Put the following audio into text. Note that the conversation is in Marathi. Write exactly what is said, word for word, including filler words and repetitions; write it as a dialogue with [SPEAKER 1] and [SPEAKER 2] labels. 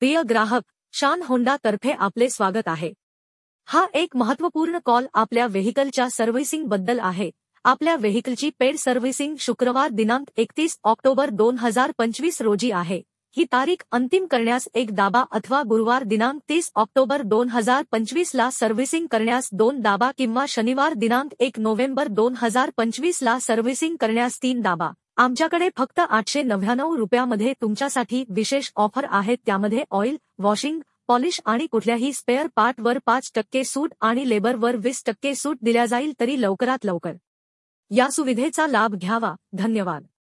[SPEAKER 1] प्रिय ग्राहक, शान होंडा तर्फे आपले स्वागत आहे। हा एक महत्त्वपूर्ण कॉल आपल्या व्हेइकलच्या सर्व्हिसिंग बद्दल आहे। आपल्या व्हेइकलची पेड सर्व्हिसिंग शुक्रवार दिनांक एकतीस ऑक्टोबर दोन हजार पंचवीस रोजी आहे। ही तारीख अंतिम करण्यास एक दाबा अथवा गुरुवार दिनांक तीस ऑक्टोबर दोन हजार पंचवीस ला सर्व्हिसिंग करण्यास दोन दाबा किंवा शनिवार दिनांक एक नोव्हेंबर दोन हजार पंचवीस ला सर्व्हिसिंग करण्यास तीन दाबा। आमच्याकडे फक्त आठशे नव्याण्णव रुपयामध्ये तुमच्यासाठी विशेष ऑफर आहेत, त्यामध्ये ऑइल, वॉशिंग, पॉलिश आणि कुठल्याही स्पेअर पार्टवर पाच टक्के सूट आणि लेबरवर वीस टक्के सूट दिल्या जाईल, तरी लवकरात लवकर या सुविधेचा लाभ घ्यावा। धन्यवाद।